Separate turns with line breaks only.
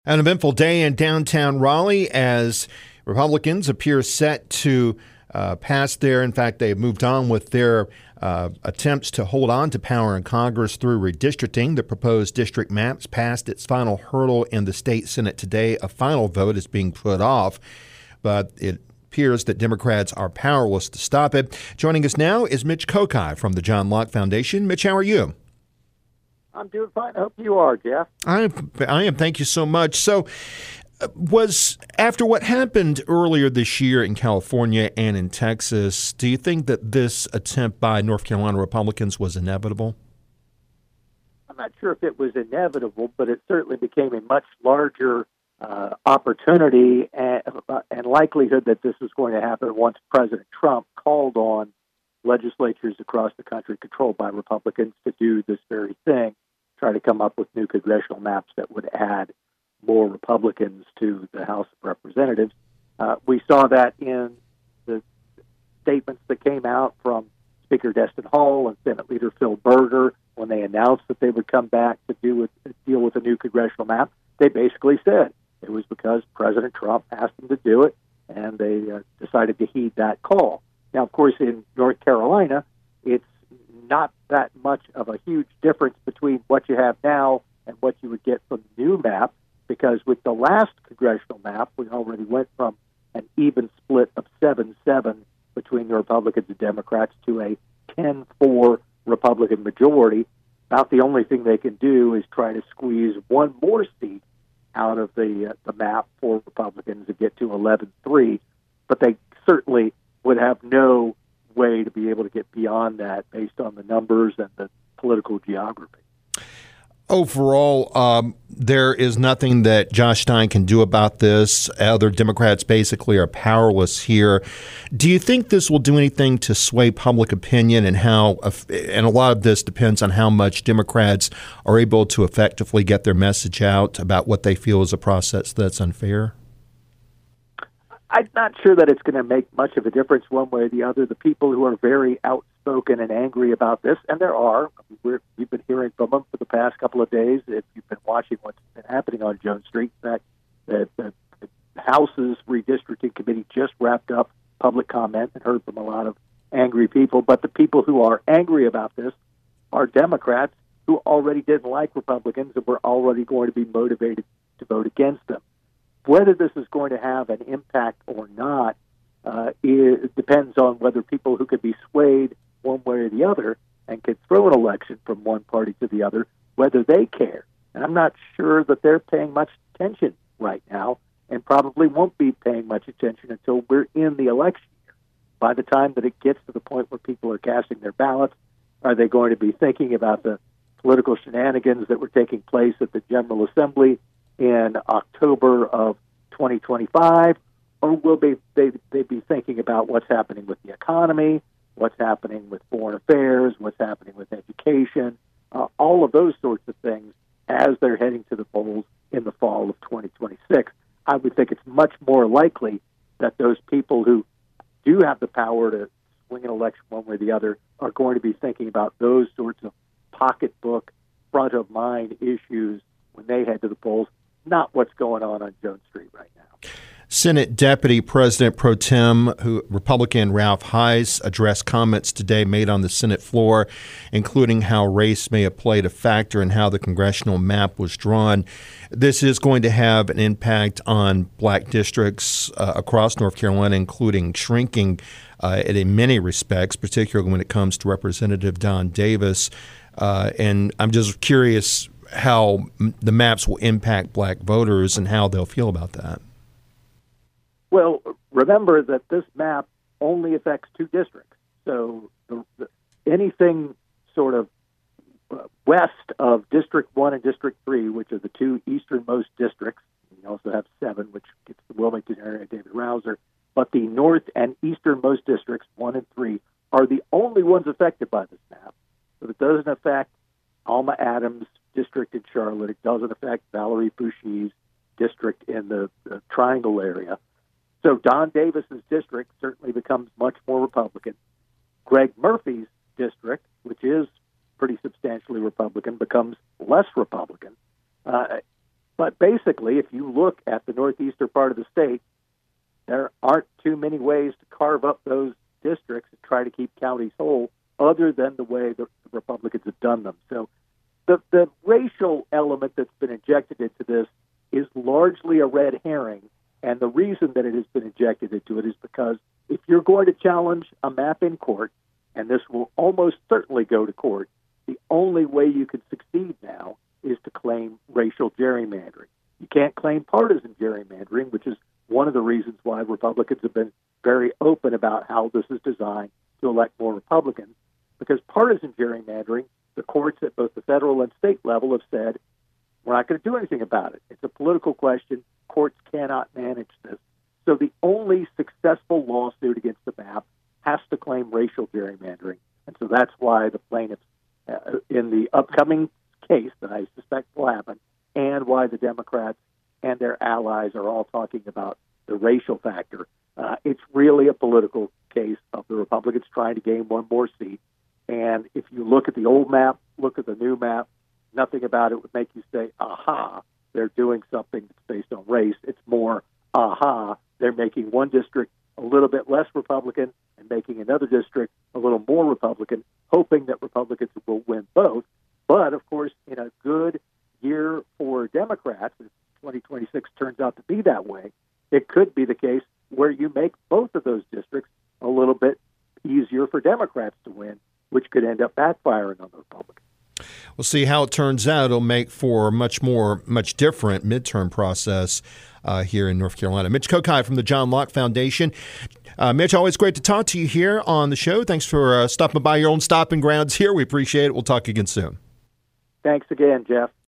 An eventful day in downtown Raleigh as Republicans appear set to pass in fact, they've moved on with their attempts to hold on to power in Congress through redistricting. The proposed district maps passed its final hurdle in the state Senate today. A final vote is being put off, but it appears that Democrats are powerless to stop it. Joining us now is Mitch Kokai from the John Locke Foundation. Mitch, how are you?
I'm doing fine. I hope you are, Jeff.
I am. Thank you so much. So, was after what happened earlier this year in California and in Texas, do you think that this attempt by North Carolina Republicans was inevitable?
I'm not sure if it was inevitable, but it certainly became a much larger opportunity and likelihood that this was going to happen once President Trump called on legislatures across the country controlled by Republicans to do this very thing, try to come up with new congressional maps that would add more Republicans to the House of Representatives. We saw that in the statements that came out from Speaker Destin Hall and Senate Leader Phil Berger when they announced that they would come back to deal with a new congressional map. They basically said it was because President Trump asked them to do it, and they decided to heed that call. Now, of course, in North Carolina, it's not that much of a huge difference between what you have now and what you would get from the new map, because with the last congressional map, we already went from an even split of 7-7 between the Republicans and Democrats to a 10-4 Republican majority. About the only thing they can do is try to squeeze one more seat out of the map for Republicans to get to 11-3, but they certainly would have no way to be able to get beyond that based on the numbers and the political geography.
Overall, there is nothing that Josh Stein can do about this. Other Democrats basically are powerless here. Do you think this will do anything to sway public opinion and a lot of this depends on how much Democrats are able to effectively get their message out about what they feel is a process that's unfair?
I'm not sure that it's going to make much of a difference one way or the other. The people who are very outspoken and angry about this, and there are, we've been hearing from them for the past couple of days. If you've been watching what's been happening on Jones Street, in fact, the House's redistricting committee just wrapped up public comment and heard from a lot of angry people. But the people who are angry about this are Democrats who already didn't like Republicans and were already going to be motivated to vote against them. Whether this is going to have an impact or not, it depends on whether people who could be swayed one way or the other and could throw an election from one party to the other, whether they care. And I'm not sure that they're paying much attention right now and probably won't be paying much attention until we're in the election year. By the time that it gets to the point where people are casting their ballots, are they going to be thinking about the political shenanigans that were taking place at the General Assembly in October of 2025, or will they be thinking about what's happening with the economy, what's happening with foreign affairs, what's happening with education, all of those sorts of things as they're heading to the polls in the fall of 2026. I would think it's much more likely that those people who do have the power to swing an election one way or the other are going to be thinking about those sorts of pocketbook, front-of-mind issues when they head to the polls, not what's going on Jones Street right now.
Senate Deputy President Pro Tem, Republican Ralph Heiss, addressed comments today made on the Senate floor, including how race may have played a factor in how the congressional map was drawn. This is going to have an impact on black districts across North Carolina, including shrinking in many respects, particularly when it comes to Representative Don Davis. And I'm just curious how the maps will impact black voters and how they'll feel about that.
Well, remember that this map only affects two districts. So anything sort of west of District 1 and District 3, which are the two easternmost districts, you also have 7, which gets the Wilmington area, David Rouser, but the north and easternmost districts, 1 and 3, are the only ones affected by this map. So it doesn't affect Alma Adams' district in Charlotte. It doesn't affect Valerie Fouchy's district in the Triangle area. So Don Davis's district certainly becomes much more Republican. Greg Murphy's district, which is pretty substantially Republican, becomes less Republican. But basically, if you look at the northeastern part of the state, there aren't too many ways to carve up those districts and try to keep counties whole other than the way the Republicans have done them. So the racial element that's been injected into this is largely a red herring. And the reason that it has been injected into it is because if you're going to challenge a map in court, and this will almost certainly go to court, the only way you can succeed now is to claim racial gerrymandering. You can't claim partisan gerrymandering, which is one of the reasons why Republicans have been very open about how this is designed to elect more Republicans, because partisan gerrymandering, the courts at both the federal and state level have said, we're not going to do anything about it. It's a political question. Courts cannot manage this. So the only successful lawsuit against the map has to claim racial gerrymandering. And so that's why the plaintiffs in the upcoming case that I suspect will happen, and why the Democrats and their allies are all talking about the racial factor. It's really a political case of the Republicans trying to gain one more seat. And if you look at the old map, look at the new map, nothing about it would make you say, aha, they're doing something that's based on race. It's more, aha, they're making one district a little bit less Republican and making another district a little more Republican, hoping that Republicans will win both. But, of course, in a good year for Democrats, if 2026 turns out to be that way, it could be the case where you make both of those districts a little bit easier for Democrats to win, which could end up backfiring on the Republicans.
We'll see how it turns out. It'll make for a much different midterm process here in North Carolina. Mitch Kokai from the John Locke Foundation. Mitch, always great to talk to you here on the show. Thanks for stopping by your own stopping grounds here. We appreciate it. We'll talk again soon.
Thanks again, Jeff.